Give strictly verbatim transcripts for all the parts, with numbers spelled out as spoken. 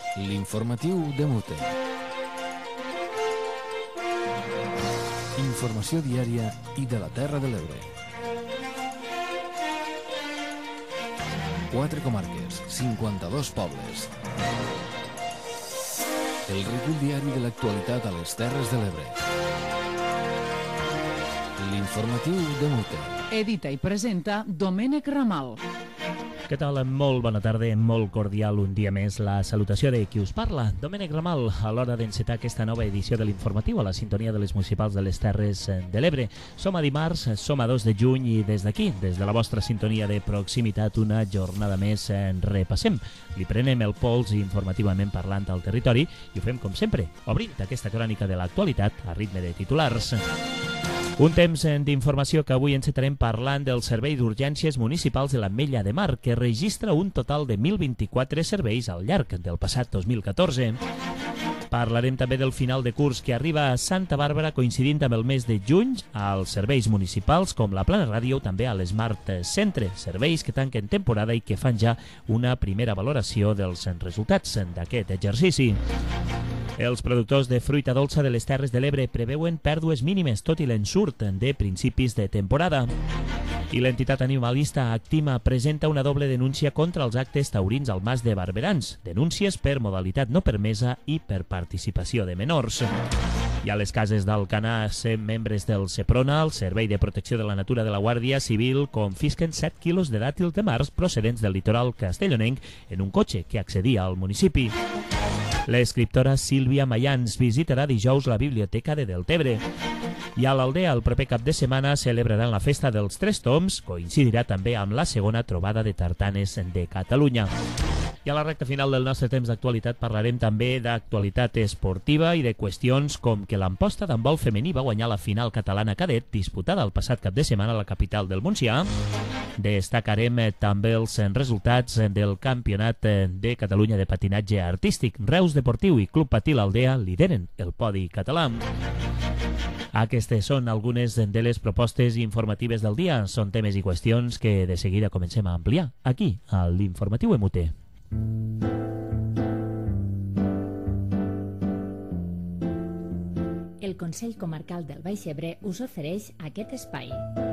L'informatiu de Mute. Informació diària i de la Terra de l'Ebre. Quatre comarques, cinquanta-dos pobles. El recull diari de l'actualitat a les Terres de l'Ebre. L'informatiu de Mute. Edita i presenta Domènec Ramal. Què tal? Molt bona tarda, molt cordial un dia més la salutació de qui us parla, Domènec Ramal, a l'hora d'encetar aquesta nova edició de l'informatiu a la sintonia de les municipals de les Terres de l'Ebre. Som a dimarts, som a dos de juny i des d'aquí, des de la vostra sintonia de proximitat, una jornada més en repassem. Li prenem el pols informativament parlant al territori i ho fem com sempre, obrint aquesta crònica de l'actualitat a ritme de titulars. Un temps d'informació que avui encetarem parlant del Servei d'Urgències Municipals de l'Ametlla de Mar, que registra un total de mil vint-i-quatre serveis al llarg del passat dos mil catorze. Parlarem també del final de curs que arriba a Santa Bàrbara coincidint amb el mes de juny als serveis municipals com la Plana Ràdio, també a l'Smart Centre, serveis que tanquen temporada i que fan ja una primera valoració dels resultats d'aquest exercici. Els productors de fruita dolça de les Terres de l'Ebre preveuen pèrdues mínimes tot i l'ensurt de principis de temporada. I l'entitat animalista Actima presenta una doble denúncia contra els actes taurins al Mas de Barberans, denúncies per modalitat no permesa i per participació de menors. I a les cases d'Alcanar, cent membres del SEPRONA, el Servei de Protecció de la Natura de la Guàrdia Civil, confisquen set quilos de dàtils de març procedents del litoral castellonenc en un cotxe que accedia al municipi. L'escriptora Sílvia Mayans visitarà dijous la Biblioteca de Deltebre. I a l'Aldea, el proper cap de setmana, celebraran la Festa dels Tres Toms, coincidirà també amb la segona trobada de tartanes de Catalunya. I a la recta final del nostre temps d'actualitat parlarem també d'actualitat esportiva i de qüestions com que l'Amposta d'handbol femení va guanyar la final catalana cadet disputada el passat cap de setmana a la capital del Montsià. Destacarem també els resultats del Campionat de Catalunya de patinatge artístic. Reus Deportiu i Club Patí l'Aldea lideren el podi català. Aquestes són algunes de les propostes informatives del dia. Són temes i qüestions que de seguida comencem a ampliar aquí, a l'Informatiu M U T. El Consell Comarcal del Baix Ebre us ofereix aquest espai.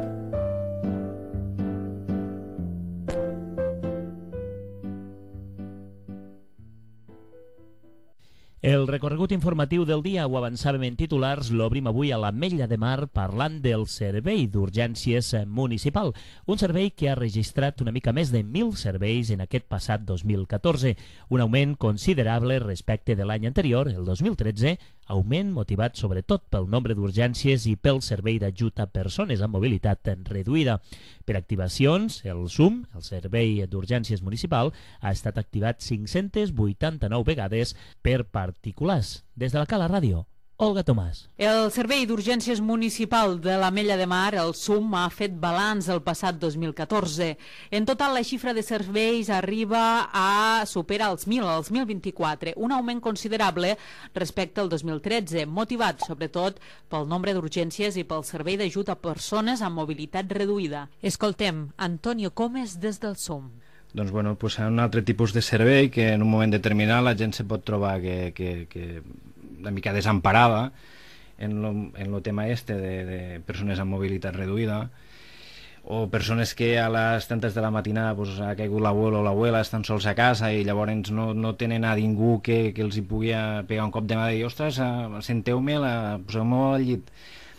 El recorregut informatiu del dia, ho avançàvem en titulars, l'obrim avui a l'Ametlla de Mar parlant del Servei d'Urgències Municipal, un servei que ha registrat una mica més de mil serveis en aquest passat dos mil catorze, un augment considerable respecte de l'any anterior, el dos mil tretze, augment motivat sobretot pel nombre d'urgències i pel servei d'ajut a persones amb mobilitat reduïda. Per activacions, el SUM, el Servei d'Urgències Municipal, ha estat activat cinc-centes vuitanta-nou vegades per particulars. Des de la Cala Ràdio, Olga Tomàs. El Servei d'Urgències Municipal de l'Ametlla de Mar, el SUM, ha fet balanç el passat dos mil catorze. En total, la xifra de serveis arriba a superar els mil, els mil vint-i-quatre, un augment considerable respecte al dos mil tretze, motivat sobretot pel nombre d'urgències i pel servei d'ajut a persones amb mobilitat reduïda. Escoltem Antonio Comes des del SUM. Doncs bueno, pues un altre tipus de servei que en un moment determinat la gent se pot trobar que, que, que una mica desemparada en lo, en lo tema este de, de persones amb mobilitat reduïda o persones que a les tantes de la matinada pues, ha caigut l'abuelo o l'abuela, estan sols a casa i llavors no, no tenen a ningú que, que els hi pugui pegar un cop de mà i dir, ostres, senteu-me, poseu-me al llit,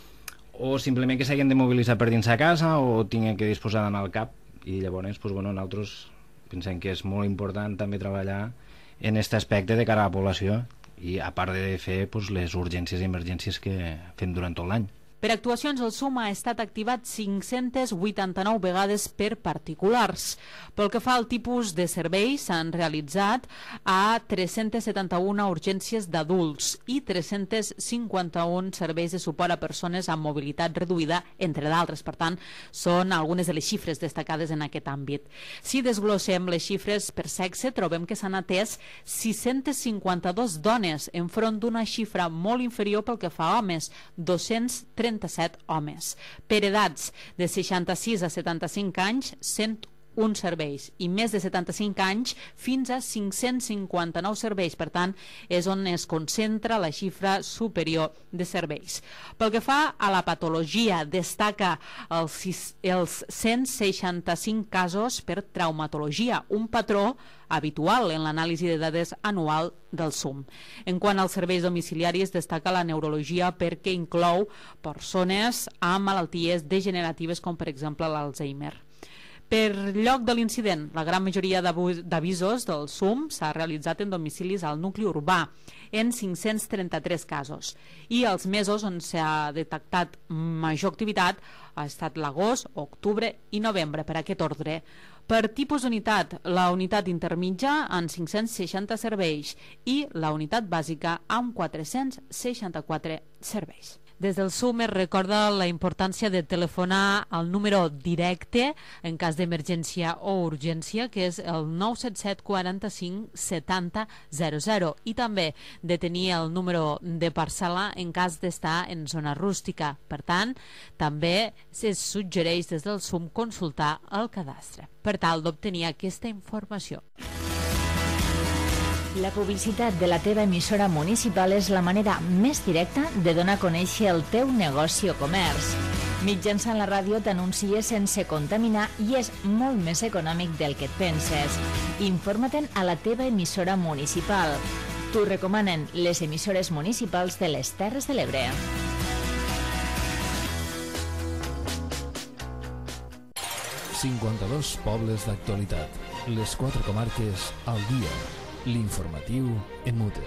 o simplement que s'hagin de mobilitzar per dins a casa o tinguin que disposar d'anar al cap. I llavors pues, bueno, nosaltres pensem que és molt important també treballar en aquest aspecte de cara a la població i a part de fer pues, les urgències i emergències que fem durant tot l'any. Per actuacions, el SUM ha estat activat cinc-centes vuitanta-nou vegades per particulars. Pel que fa al tipus de serveis, s'han realitzat a tres-centes setanta-una urgències d'adults i tres-cents cinquanta-un serveis de suport a persones amb mobilitat reduïda, entre d'altres. Per tant, són algunes de les xifres destacades en aquest àmbit. Si desglossem les xifres per sexe, trobem que s'han atès sis-centes cinquanta-dues dones, enfront d'una xifra molt inferior pel que fa a homes, dos-cents trenta-set homes. Per edats de seixanta-sis a setanta-cinc anys, cent uns serveis i més de setanta-cinc anys fins a cinc-cents cinquanta-nou serveis. Per tant, és on es concentra la xifra superior de serveis. Pel que fa a la patologia, destaca els, els cent seixanta-cinc casos per traumatologia, un patró habitual en l'anàlisi de dades anual del S U M. En quant als serveis domiciliaris, destaca la neurologia perquè inclou persones amb malalties degeneratives com per exemple l'Alzheimer. Per lloc de l'incident, la gran majoria d'avisos del S U M s'ha realitzat en domicilis al nucli urbà, en cinc-cents trenta-tres casos. I els mesos on s'ha detectat major activitat ha estat l'agost, octubre i novembre per aquest ordre. Per tipus d'unitat, la unitat intermitja amb cinc-cents seixanta serveis i la unitat bàsica amb quatre-cents seixanta-quatre serveis. Des del S U M es recorda la importància de telefonar al número directe en cas d'emergència o urgència, que és el nou set set quaranta-cinc setanta zero zero, i també de tenir el número de parcel·la en cas d'estar en zona rústica. Per tant, també se suggereix des del S U M consultar el cadastre per tal d'obtenir aquesta informació. La publicitat de la teva emissora municipal és la manera més directa de donar a conèixer el teu negoci o comerç. Mitjançant la ràdio t'anuncies sense contaminar i és molt més econòmic del que et penses. Informa-te'n a la teva emissora municipal. T'ho recomanen les emissores municipals de les Terres de l'Ebre. cinquanta-dos pobles d'actualitat. Les quatre comarques al dia. L'informatiu en mute.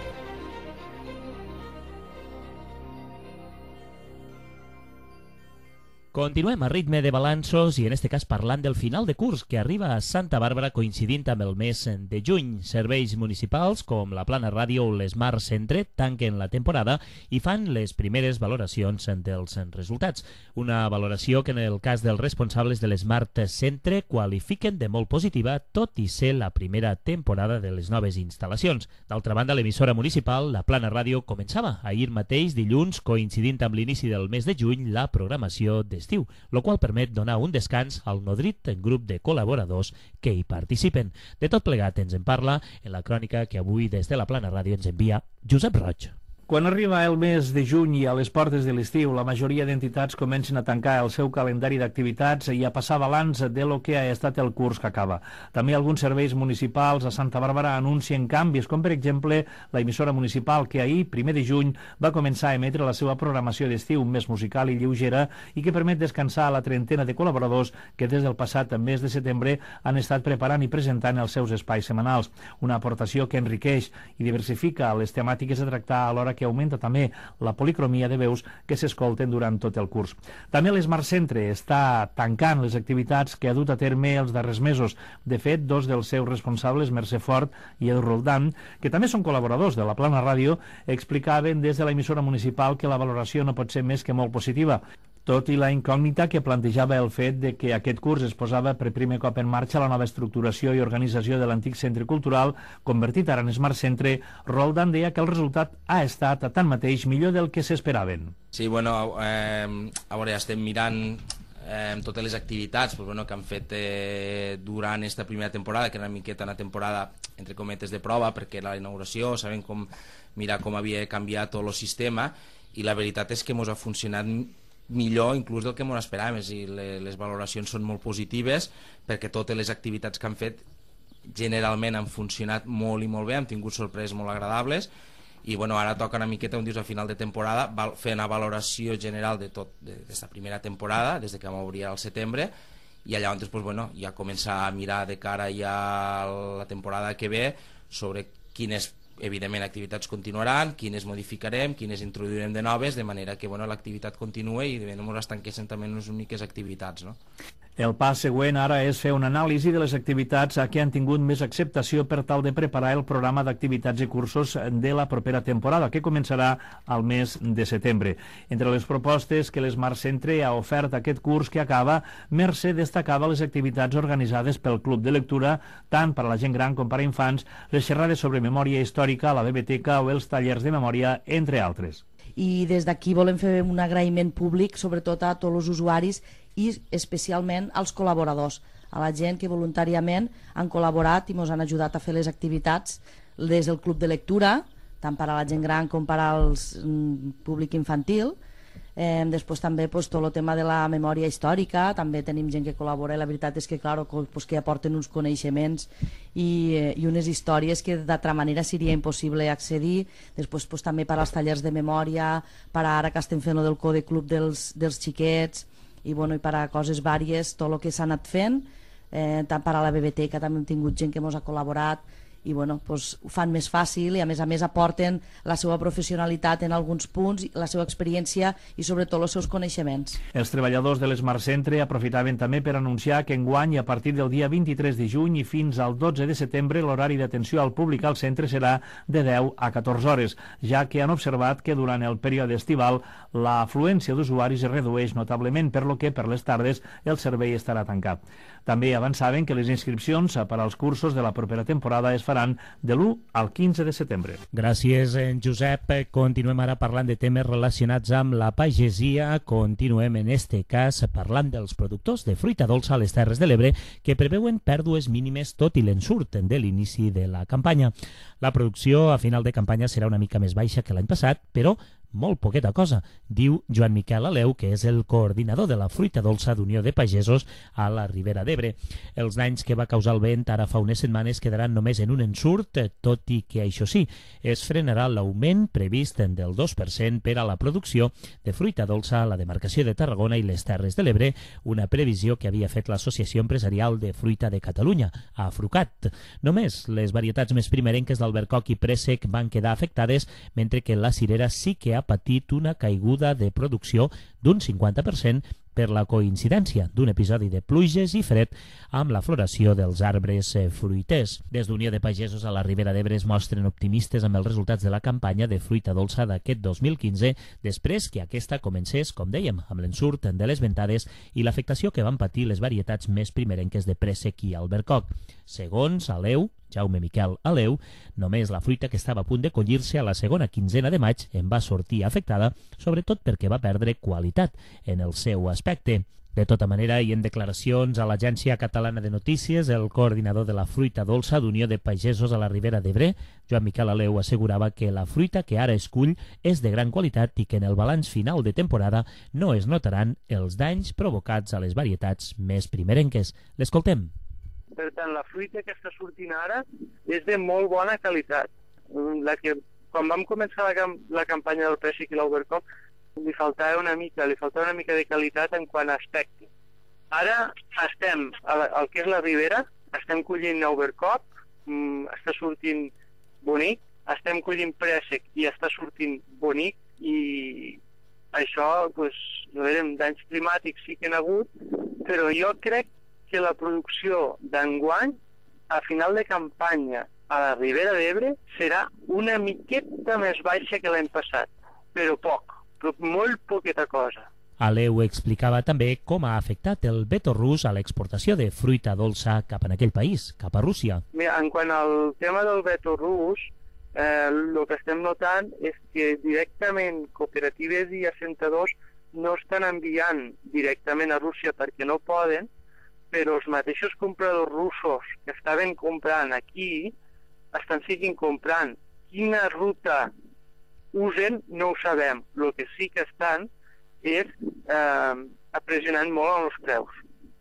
Continuem a ritme de balanços i en este cas parlant del final de curs que arriba a Santa Bàrbara coincidint amb el mes de juny. Serveis municipals com la Plana Ràdio o l'Smart Centre tanquen la temporada i fan les primeres valoracions dels resultats. Una valoració que en el cas dels responsables de l'Smart Centre qualifiquen de molt positiva, tot i ser la primera temporada de les noves instal·lacions. D'altra banda, l'emissora municipal, la Plana Ràdio, començava ahir mateix, dilluns, coincidint amb l'inici del mes de juny, la programació de estiu, el qual permet donar un descans al nodrit grup de col·laboradors que hi participen. De tot plegat ens en parla en la crònica que avui des de la Plana Ràdio ens envia Josep Roig. Quan arriba el mes de juny i a les portes de l'estiu, la majoria d'entitats comencen a tancar el seu calendari d'activitats i a passar balanç de lo que ha estat el curs que acaba. També alguns serveis municipals a Santa Bàrbara anuncien canvis, com per exemple la emissora municipal que ahir, primer de juny, va començar a emetre la seva programació d'estiu més musical i lleugera i que permet descansar a la trentena de col·laboradors que des del passat mes de setembre han estat preparant i presentant els seus espais setmanals. Una aportació que enriqueix i diversifica les temàtiques a tractar alhora que que augmenta també la policromia de veus que s'escolten durant tot el curs. També l'Smart Centre està tancant les activitats que ha dut a terme els darrers mesos. De fet, dos dels seus responsables, Mercè Fort i Edu Roldán, que també són col·laboradors de la Plana Ràdio, explicaven des de la emissora municipal que la valoració no pot ser més que molt positiva, tot i la incògnita que plantejava el fet de que aquest curs es posava per primer cop en marxa la nova estructuració i organització de l'antic centre cultural, convertit ara en Smart Centre. Roldán deia que el resultat ha estat, tanmateix, millor del que s'esperaven. Sí, bueno, eh, a veure, estem mirant eh, totes les activitats pues, bueno, que han fet eh, durant aquesta primera temporada, que era una miqueta una temporada, entre cometes, de prova, perquè era la inauguració, sabem com, mirar com havia canviat tot el sistema, i la veritat és que ens ha funcionat millor inclús del que ens esperàvem, i les valoracions són molt positives perquè totes les activitats que han fet generalment han funcionat molt i molt bé, hem tingut sorpreses molt agradables i bueno, ara toca una miqueta, un dius, a final de temporada fer una valoració general de tot d'aquesta primera temporada, des que vam obrir al setembre, i allà on pues, bueno, ja començar a mirar de cara ja a la temporada que ve sobre quines evidentment activitats continuaran, quines modificarem, quines introduirem de noves, de manera que bueno, l'activitat continua i no ens estanquessin també en les úniques activitats. No? El pas següent ara és fer una anàlisi de les activitats que han tingut més acceptació per tal de preparar el programa d'activitats i cursos de la propera temporada, que començarà al mes de setembre. Entre les propostes que l'Smart Centre ha ofert aquest curs que acaba, Mercè destacava les activitats organitzades pel Club de Lectura, tant per a la gent gran com per a infants, les xerrades sobre memòria històrica, la biblioteca o els tallers de memòria, entre altres. I des d'aquí volem fer un agraïment públic, sobretot a tots els usuaris i especialment als col·laboradors, a la gent que voluntàriament han col·laborat i ens han ajudat a fer les activitats des del club de lectura, tant per a la gent gran com per al públic infantil. Eh, després també pues, tot el tema de la memòria històrica, també tenim gent que col·labora i la veritat és que, claro, pues, que aporten uns coneixements i, eh, i unes històries que d'altra manera seria impossible accedir. Després pues, també per als tallers de memòria, per ara que estem fent el del Code Club dels, dels xiquets i, bueno, i per a coses vàries, tot el que s'ha anat fent, eh, tant per a la biblioteca també hem tingut gent que ens ha col·laborat i bueno, pues, ho fan més fàcil i a més a més aporten la seva professionalitat en alguns punts, la seva experiència i sobretot els seus coneixements. Els treballadors de l'Smart Centre aprofitaven també per anunciar que enguany a partir del dia vint-i-tres de juny i fins al dotze de setembre l'horari d'atenció al públic al centre serà de deu a catorze hores, ja que han observat que durant el període estival l'afluència d'usuaris es redueix notablement, per lo que per les tardes el servei estarà tancat. També avançaven que les inscripcions per als cursos de la propera temporada es faran de l'u al quinze de setembre. Gràcies, Josep. Continuem ara parlant de temes relacionats amb la pagesia. Continuem, en este cas, parlant dels productors de fruita dolça a les Terres de l'Ebre que preveuen pèrdues mínimes tot i l'ensurt de l'inici de la campanya. La producció a final de campanya serà una mica més baixa que l'any passat, però molt poqueta cosa, diu Joan Miquel Aleu, que és el coordinador de la fruita dolça d'Unió de Pagesos a la Ribera d'Ebre. Els danys que va causar el vent ara fa unes setmanes quedaran només en un ensurt, tot i que, això sí, es frenarà l'augment previst del dos per cent per a la producció de fruita dolça a la demarcació de Tarragona i les Terres de l'Ebre, una previsió que havia fet l'Associació Empresarial de Fruita de Catalunya, a Frucat. Només les varietats més primerenques d'albercoc i préssec van quedar afectades, mentre que la cirera sí que ha patit una caiguda de producció d'un cinquanta per cent per la coincidència d'un episodi de pluges i fred amb la floració dels arbres fruiters. Des d'Unió de Pagesos a la Ribera d'Ebre es mostren optimistes amb els resultats de la campanya de fruita dolça d'aquest dos mil quinze, després que aquesta comencés, com dèiem, amb l'ensurt de les ventades i l'afectació que van patir les varietats més primerenques de préssec i albercoc. Segons Aleu, Jaume Miquel Aleu, només la fruita que estava a punt de collir-se a la segona quinzena de maig en va sortir afectada, sobretot perquè va perdre qualitat en el seu aspecte. De tota manera, i en declaracions a l'Agència Catalana de Notícies, el coordinador de la fruita dolça d'Unió de Pagesos a la Ribera d'Ebre, Joan Miquel Aleu, assegurava que la fruita que ara es cull és de gran qualitat i que en el balanç final de temporada no es notaran els danys provocats a les varietats més primerenques. L'escoltem. Per tant, la fruita que està sortint ara és de molt bona qualitat. La que, quan vam començar la, la campanya del préssec i l'albercoc, li faltava una mica, li faltava una mica de qualitat en quant a aspecte. Ara estem al, al que és la Ribera, estem collint albercoc, mmm, està sortint bonic, estem collint préssec i està sortint bonic, i això, doncs, no veurem, danys climàtics sí que n'ha hagut, però jo crec que la producció d'enguany, a final de campanya a la Ribera d'Ebre, serà una miqueta més baixa que l'any passat, però poc, però molt poqueta cosa. Aleu explicava també com ha afectat el veto rus a l'exportació de fruita dolça cap en aquell país, cap a Rússia. Mira, en quant al tema del veto rus, eh, el que estem notant és que directament cooperatives i assentadors no estan enviant directament a Rússia perquè no poden, però els mateixos compradors russos que estaven comprant aquí estan seguint comprant. Quina ruta usen no ho sabem. El que sí que estan és eh, pressionant molt en els preus.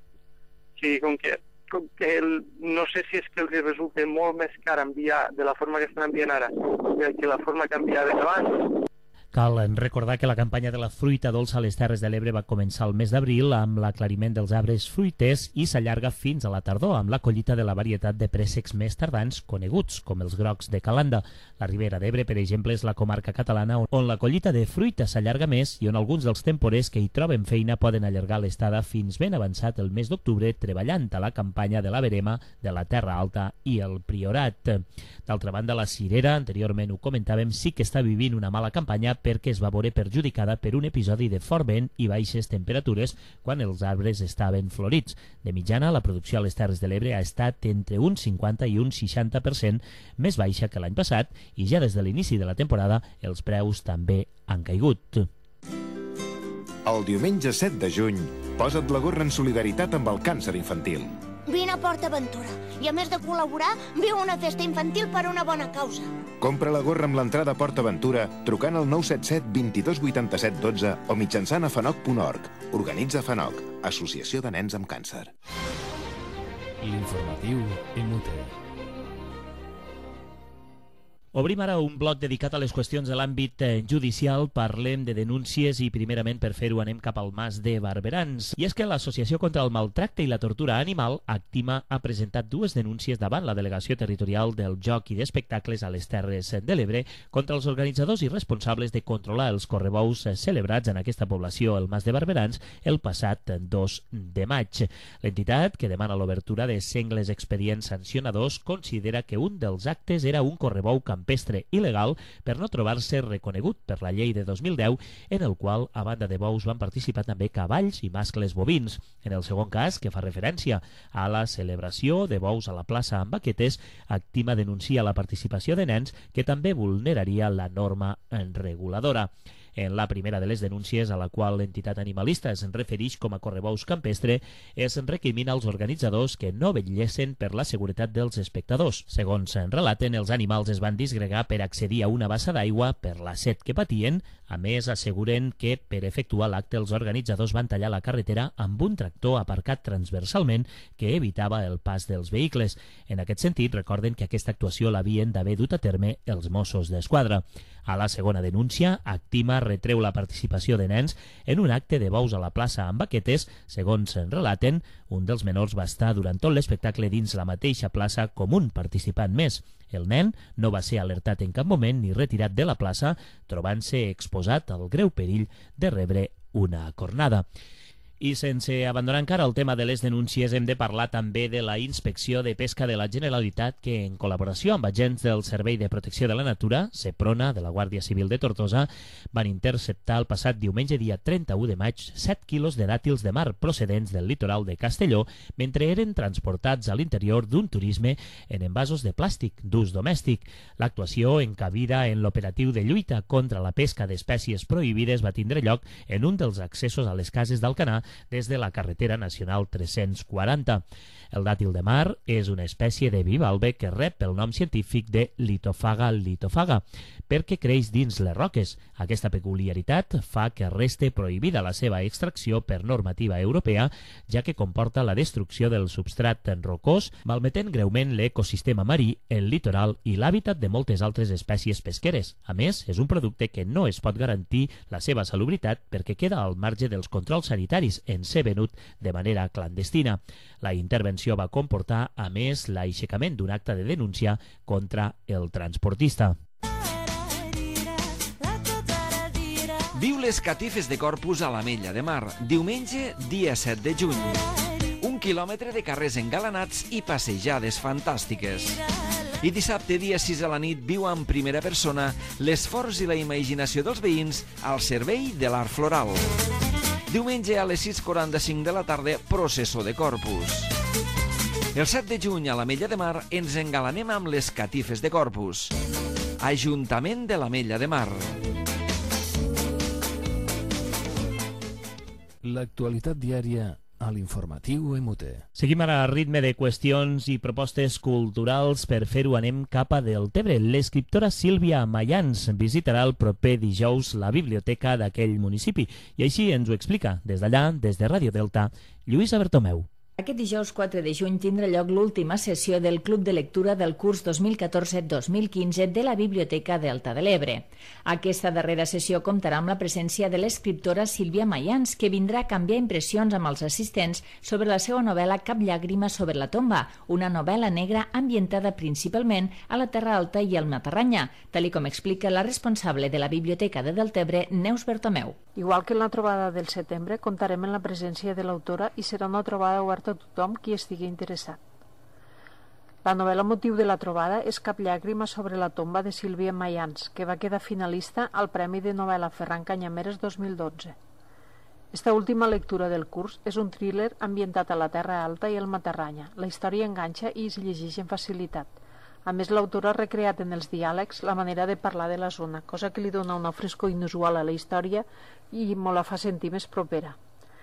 O sigui, com que, com que el, no sé si és que els resulta molt més car enviar de la forma que estan enviant ara que la forma que enviaven abans. Cal recordar que la campanya de la fruita dolça a les Terres de l'Ebre va començar el mes d'abril amb l'aclariment dels arbres fruiters i s'allarga fins a la tardor amb la collita de la varietat de préssecs més tardans coneguts, com els grocs de Calanda. La Ribera d'Ebre, per exemple, és la comarca catalana on la collita de fruita s'allarga més i on alguns dels temporers que hi troben feina poden allargar l'estada fins ben avançat el mes d'octubre treballant a la campanya de la verema de la Terra Alta i el Priorat. D'altra banda, la cirera, anteriorment ho comentàvem, sí que està vivint una mala campanya perquè es va veure perjudicada per un episodi de fort vent i baixes temperatures quan els arbres estaven florits. De mitjana, la producció a les Terres de l'Ebre ha estat entre un cinquanta i un seixanta per cent més baixa que l'any passat i ja des de l'inici de la temporada els preus també han caigut. El diumenge set de juny, Posa't la gorra en solidaritat amb el càncer infantil. Vine a PortAventura i, a més de col·laborar, viu una festa infantil per una bona causa. Compra la gorra amb l'entrada a PortAventura trucant al nou set set, vint dos, vuitanta-set, dotze o mitjançant a fanoc punt org. Organitza Fanoc, Associació de Nens amb Càncer. L'informatiu M U T. Obrim ara un bloc dedicat a les qüestions de l'àmbit judicial. Parlem de denúncies i primerament per fer-ho anem cap al Mas de Barberans. I és que l'Associació contra el Maltracte i la Tortura Animal, Actima, ha presentat dues denúncies davant la Delegació Territorial del Joc i d'Espectacles a les Terres de l'Ebre contra els organitzadors i responsables de controlar els correbous celebrats en aquesta població, el Mas de Barberans, el passat dos de maig. L'entitat, que demana l'obertura de sengles expedients sancionadors, considera que un dels actes era un correbou campestre campestre il·legal per no trobar-se reconegut per la llei de dos mil deu, en el qual, a banda de bous, van participar també cavalls i mascles bovins. En el segon cas, que fa referència a la celebració de bous a la plaça amb baquetes, Actima denuncia la participació de nens, que també vulneraria la norma reguladora. En la primera de les denúncies, a la qual l'entitat animalista es refereix com a correbous campestre, es recrimina als organitzadors que no vetllessin per la seguretat dels espectadors. Segons se'n relaten, els animals es van disgregar per accedir a una bassa d'aigua per la set que patien. A més, asseguren que per efectuar l'acte els organitzadors van tallar la carretera amb un tractor aparcat transversalment que evitava el pas dels vehicles. En aquest sentit, recorden que aquesta actuació l'havien d'haver dut a terme els Mossos d'Esquadra. A la segona denúncia, Actima retreu la participació de nens en un acte de bous a la plaça amb baquetes. Segons se'n relaten, un dels menors va estar durant tot l'espectacle dins la mateixa plaça com un participant més. El nen no va ser alertat en cap moment ni retirat de la plaça, trobant-se exposat al greu perill de rebre una cornada. I sense abandonar encara el tema de les denúncies, hem de parlar també de la Inspecció de Pesca de la Generalitat, que, en col·laboració amb agents del Servei de Protecció de la Natura, Seprona, de la Guàrdia Civil de Tortosa, van interceptar el passat diumenge dia trenta-u de maig set quilos de dàtils de mar procedents del litoral de Castelló, mentre eren transportats a l'interior d'un turisme en envasos de plàstic d'ús domèstic. L'actuació, encabida en l'operatiu de lluita contra la pesca d'espècies prohibides, va tindre lloc en un dels accessos a les cases d'Alcanar des de la carretera nacional tres-cents quaranta. El dàtil de mar és una espècie de bivalve que rep el nom científic de Litophaga litophaga, perquè creix dins les roques. Aquesta peculiaritat fa que reste prohibida la seva extracció per normativa europea, ja que comporta la destrucció del substrat rocós, malmetent greument l'ecosistema marí, el litoral i l'hàbitat de moltes altres espècies pesqueres. A més, és un producte que no es pot garantir la seva salubritat perquè queda al marge dels controls sanitaris en ser venut de manera clandestina. La intervenció va comportar, a més, l'aixecament d'un acte de denúncia contra el transportista. Viu les catifes de Corpus a l'Ametlla de Mar, diumenge, dia set de juny. Un quilòmetre de carrers engalanats i passejades fantàstiques. I dissabte, dia sis a la nit, viu en primera persona l'esforç i la imaginació dels veïns al servei de l'art floral. Diumenge a les sis quaranta-cinc de la tarda, processó de Corpus. El set de juny a l'Ametlla de Mar ens engalanem amb les catifes de Corpus. Ajuntament de l'Ametlla de Mar. L'actualitat diària a l'informatiu M U T. Seguim ara a ritme de qüestions i propostes culturals. Per fer-ho anem cap a Deltebre. L'escriptora Sílvia Mayans visitarà el proper dijous la biblioteca d'aquell municipi i així ens ho explica des d'allà, des de Ràdio Delta, Lluïsa Bertomeu. Aquest dijous quatre de juny tindrà lloc l'última sessió del Club de Lectura del curs dos mil catorze dos mil quinze de la Biblioteca Delta de l'Ebre. Aquesta darrera sessió comptarà amb la presència de l'escriptora Sílvia Mayans, que vindrà a canviar impressions amb els assistents sobre la seva novel·la Cap llàgrima sobre la tomba, una novel·la negra ambientada principalment a la Terra Alta i al Matarranya, tal com explica la responsable de la Biblioteca de Deltebre, Neus Bertomeu. Igual que en la trobada del setembre, comptarem amb la presència de l'autora i serà una trobada oberta a tothom qui estigui interessat. La novel·la motiu de la trobada és Cap llàgrima sobre la tomba de Sílvia Mayans, que va quedar finalista al Premi de Novel·la Ferran Canyameres dos mil dotze. Esta última lectura del curs és un thriller ambientat a la Terra Alta i el Matarranya. La història enganxa i es llegeix amb facilitat. A més, l'autora ha recreat en els diàlegs la manera de parlar de la zona, cosa que li dona una frescor inusual a la història i molt la fa sentir més propera.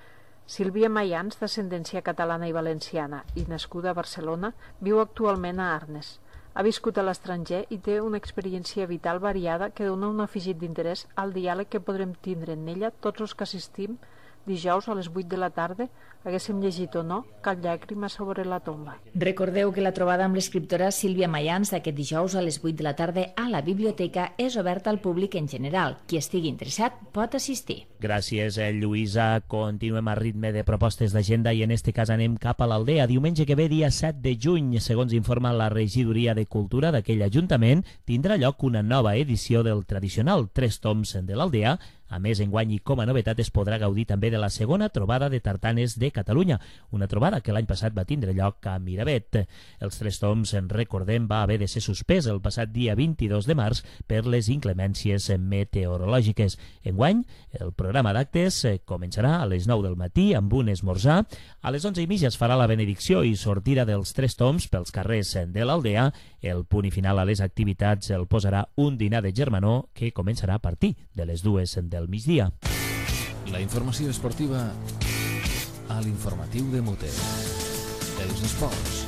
Sílvia Mayans, d'ascendència catalana i valenciana i nascuda a Barcelona, viu actualment a Arnes. Ha viscut a l'estranger i té una experiència vital variada que dona un afegit d'interès al diàleg que podrem tindre en ella tots els que assistim dijous a les vuit de la tarda, haguéssim llegit o no, Cap llàgrima sobre la tomba. Recordeu que la trobada amb l'escriptora Sílvia Mayans d'aquest dijous a les vuit de la tarda a la biblioteca és oberta al públic en general. Qui estigui interessat pot assistir. Gràcies, Lluïsa. Continuem a ritme de propostes d'agenda i en este cas anem cap a l'Aldea. Diumenge que ve, dia set de juny, segons informa la Regidoria de Cultura d'aquell Ajuntament, tindrà lloc una nova edició del tradicional Tres Toms de l'Aldea. A més, enguany i com a novetat es podrà gaudir també de la segona trobada de tartanes de Catalunya, una trobada que l'any passat va tindre lloc a Miravet. Els Tres Toms, en recordem, va haver de ser suspès el passat dia vint-i-dos de març per les inclemències meteorològiques. Enguany, el programa d'actes començarà a les nou del matí amb un esmorzar. A les onze i mitja es farà la benedicció i sortida dels Tres Toms pels carrers de l'Aldea. El punt i final a les activitats el posarà un dinar de germanor que començarà a partir de les dues del migdia. La informació esportiva a l'informatiu de Mute. Els esports.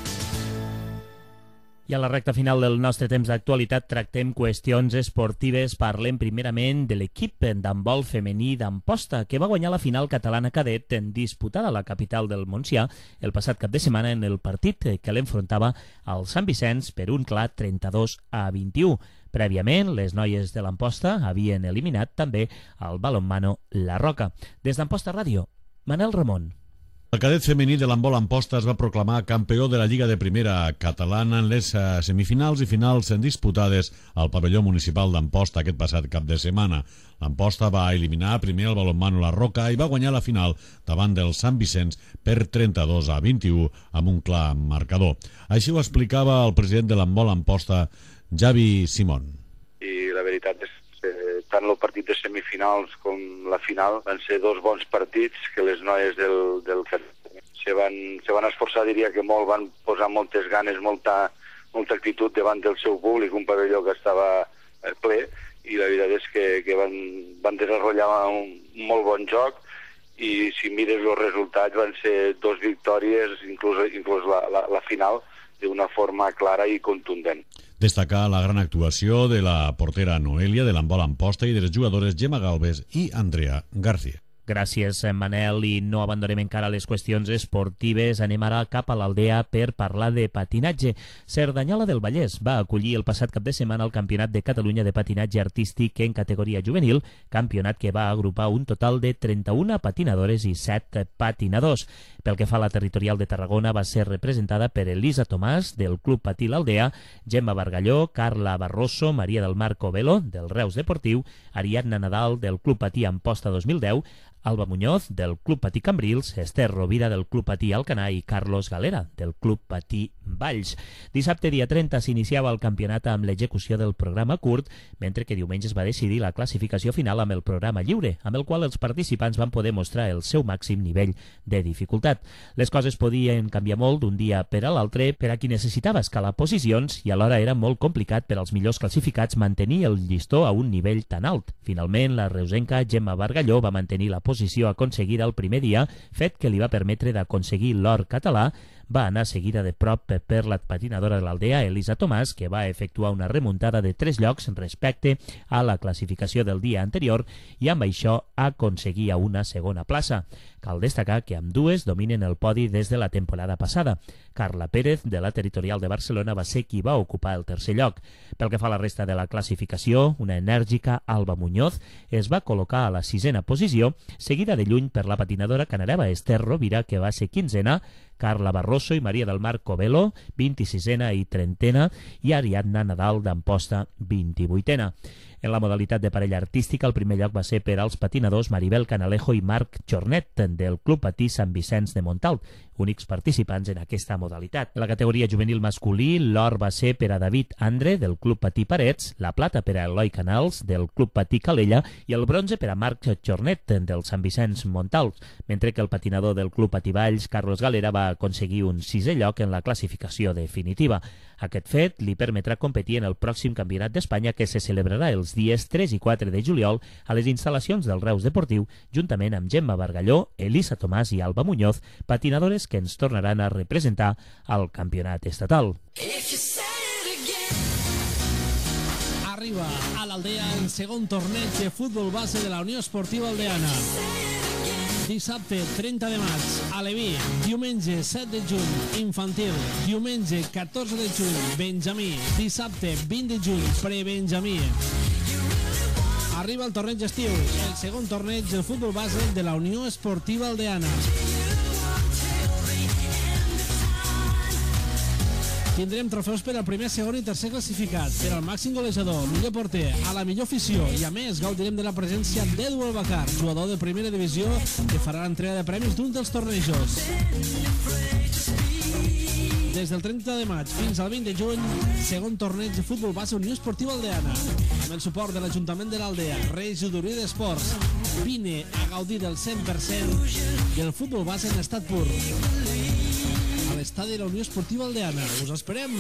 I a la recta final del nostre temps d'actualitat tractem qüestions esportives. Parlem primerament de l'equip d'handbol femení d'Amposta, que va guanyar la final catalana cadet en disputada a la capital del Montsià el passat cap de setmana en el partit que l'enfrontava al Sant Vicenç per un clar trenta-dos a vint-i-u. Prèviament, les noies de l'Amposta havien eliminat també el balonmano La Roca. Des d'Amposta Ràdio, Manel Ramon. El cadet femení de l'handbol Amposta es va proclamar campió de la Lliga de Primera Catalana en les semifinals i finals disputades al pavelló municipal d'Amposta aquest passat cap de setmana. L'Amposta va eliminar primer el balonmano La Roca i va guanyar la final davant del Sant Vicenç per trenta-dos a vint-i-u amb un clar marcador. Així ho explicava el president de l'handbol Amposta, Javi Simón. I la veritat és que tant el partit de semifinals com la final van ser dos bons partits que les noies del, del se van, se van esforçar, diria que molt, van posar moltes ganes, molta, molta actitud davant del seu públic, un pavelló que estava ple, i la veritat és que, que van, van desenvolupar un molt bon joc, i si mires els resultats van ser dos victòries, inclús, inclús la, la, la final, d'una forma clara i contundent. Destacar la gran actuació de la portera Noelia de l'handbol Amposta i de les jugadores Gemma Galvez i Andrea García. Gràcies, Manel, i no abandonem encara les qüestions esportives. Anem ara cap a l'Aldea per parlar de patinatge. Cerdanyola del Vallès va acollir el passat cap de setmana el Campionat de Catalunya de Patinatge Artístic en categoria juvenil, campionat que va agrupar un total de trenta-una patinadores i set patinadors. Pel que fa a la territorial de Tarragona, va ser representada per Elisa Tomàs, del Club Patí l'Aldea, Gemma Bargalló, Carla Barroso, Maria del Mar Covelo, del Reus Deportiu, Ariadna Nadal, del Club Patí Amposta dos mil deu, Alba Muñoz, del Club Patí Cambrils, Esther Rovira, del Club Patí Alcanar i Carlos Galera, del Club Patí Valls. Dissabte, dia trenta, s'iniciava el campionat amb l'execució del programa curt, mentre que diumenge es va decidir la classificació final amb el programa lliure, amb el qual els participants van poder mostrar el seu màxim nivell de dificultat. Les coses podien canviar molt d'un dia per a l'altre per a qui necessitava escalar posicions i alhora era molt complicat per als millors classificats mantenir el llistó a un nivell tan alt. Finalment, la reusenca Gemma Bargalló va mantenir la posició aconseguida el primer dia, fet que li va permetre d'aconseguir l'or català. Va anar seguida de prop per la patinadora de l'Aldea, Elisa Tomàs, que va efectuar una remuntada de tres llocs respecte a la classificació del dia anterior i amb això aconseguia una segona plaça. Cal destacar que ambdues dominen el podi des de la temporada passada. Carla Pérez, de la Territorial de Barcelona, va ser qui va ocupar el tercer lloc. Pel que fa a la resta de la classificació, una enèrgica Alba Muñoz es va col·locar a la sisena posició, seguida de lluny per la patinadora canareva Esther Rovira, que va ser quinzena, Carla Barroso i Maria del Mar Covelo, vint-i-sisena i trentena, i Ariadna Nadal d'Amposta, vint-i-vuitena. En la modalitat de parella artística, el primer lloc va ser per als patinadors Maribel Canalejo i Marc Jornet, del Club Patí Sant Vicenç de Montalt, únics participants en aquesta modalitat. En la categoria juvenil masculí, l'or va ser per a David Andre, del Club Patí Parets, la plata per a Eloi Canals, del Club Patí Calella, i el bronze per a Marc Jornet, del Sant Vicenç Montalt, mentre que el patinador del Club Patí Valls, Carlos Galera, va aconseguir un sisè lloc en la classificació definitiva. Aquest fet li permetrà competir en el pròxim Campionat d'Espanya que se celebrarà els dies tres i quatre de juliol a les instal·lacions del Reus Deportiu, juntament amb Gemma Bargalló, Elisa Tomàs i Alba Muñoz, patinadores que ens tornaran a representar al campionat estatal. Arriba a l'Aldea el segon torneig de futbol base de la Unió Esportiva Aldeana. Dissabte trenta de maig, Aleví. Diumenge set de juny, infantil. Diumenge catorze de juny, Benjamí. Dissabte vint de juny, pre-Benjamí. Arriba el torneig estiu, el segon torneig de futbol base de la Unió Esportiva Aldeana. Tindrem trofeus per al primer, segon i tercer classificat, per al màxim golejador, millor porter, a la millor afició, i a més gaudirem de la presència d'Edu Albacar, jugador de primera divisió, que farà l'entrega de premis d'un dels tornejos. Des del trenta de maig fins al vint de juny, segon torneig de futbol base Unió Esportiva Aldeana, amb el suport de l'Ajuntament de l'Aldea, Regidoria d'Esports. Vine a gaudir del cent per cent i el futbol base en estat pur. A l'estadi de la Unió Esportiva Aldeana. Us esperem!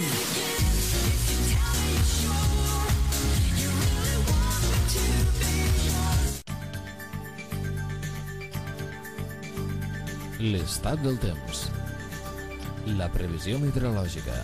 L'estat del temps. La previsió meteorològica.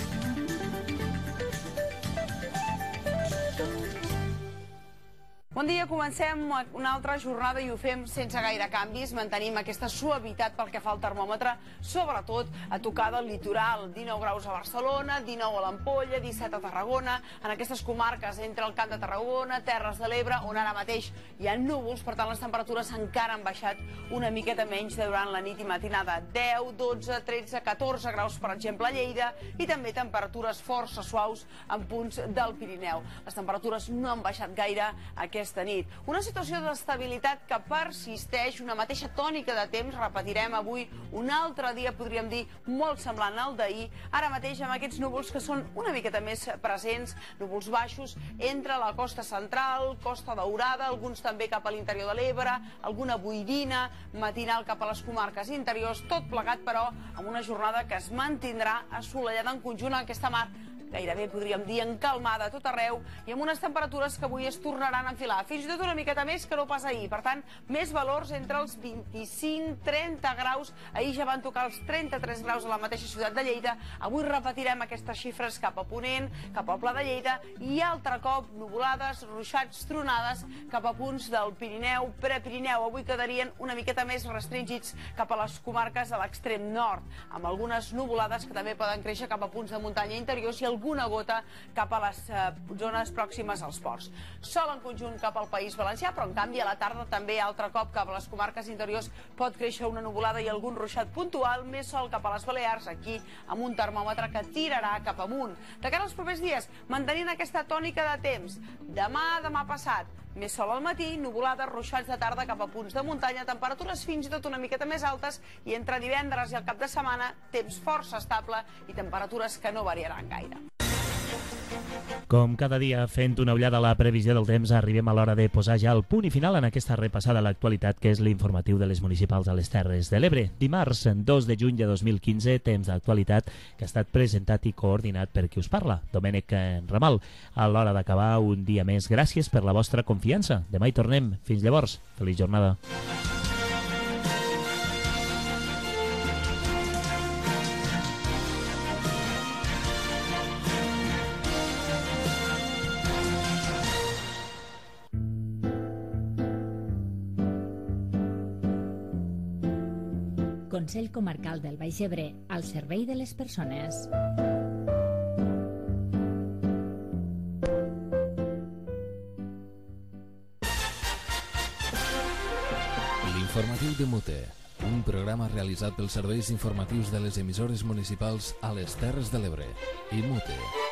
Bon dia, comencem una altra jornada i ho fem sense gaire canvis. Mantenim aquesta suavitat pel que fa al termòmetre, sobretot a tocar del litoral. dinou graus a Barcelona, dinou a l'Ampolla, disset a Tarragona. En aquestes comarques, entre el Camp de Tarragona, Terres de l'Ebre, on ara mateix hi ha núvols, per tant les temperatures encara han baixat una miqueta menys durant la nit i matinada. deu, dotze, tretze, catorze graus, per exemple, a Lleida, i també temperatures força suaus en punts del Pirineu. Les temperatures no han baixat gaire aquesta aquesta nit. Una situació d'estabilitat que persisteix, una mateixa tònica de temps, repetirem avui un altre dia, podríem dir, molt semblant al d'ahir, ara mateix amb aquests núvols que són una miqueta més presents, núvols baixos entre la costa central, Costa Daurada, alguns també cap a l'interior de l'Ebre, alguna boirina matinal cap a les comarques interiors, tot plegat, però, amb una jornada que es mantindrà assolellada en conjunt en aquesta mar gairebé podríem dir encalmada a tot arreu i amb unes temperatures que avui es tornaran a enfilar, fins i tot una miqueta més que no pas ahir. Per tant, més valors entre els vint-i-cinc trenta graus. Ahir ja van tocar els trenta-tres graus a la mateixa ciutat de Lleida. Avui repetirem aquestes xifres cap a Ponent, cap al Pla de Lleida i altre cop nuvolades, ruixats, tronades cap a punts del Pirineu, Prepirineu. Avui quedarien una miqueta més restringits cap a les comarques de l'extrem nord, amb algunes nuvolades que també poden créixer cap a punts de muntanya interiors i alguna gota cap a les eh, zones pròximes als ports. Sol en conjunt cap al País Valencià, però en canvi a la tarda també altre cop cap a les comarques interiors pot créixer una nuvolada i algun ruixat puntual, més sol cap a les Balears, aquí amb un termòmetre que tirarà cap amunt. De cara als propers dies, mantenint aquesta tònica de temps, demà, demà passat, més sol al matí, nuvolades, ruixats de tarda cap a punts de muntanya, temperatures fins i tot una miqueta més altes i entre divendres i el cap de setmana, temps força estable i temperatures que no variaran gaire. Com cada dia, fent una ullada a la previsió del temps, arribem a l'hora de posar ja el punt i final en aquesta repassada a l'actualitat, que és l'informatiu de les municipals a les Terres de l'Ebre. Dimarts, dos de juny de dos mil quinze, temps d'actualitat que ha estat presentat i coordinat per qui us parla, Domènec Ramal. A l'hora d'acabar un dia més, gràcies per la vostra confiança. Demà hi tornem. Fins llavors, feliç jornada. Consell Comarcal del Baix Ebre, al servei de les persones. L'informatiu de Mute, un programa realitzat pels serveis informatius de les emissores municipals a les Terres de l'Ebre i Mute.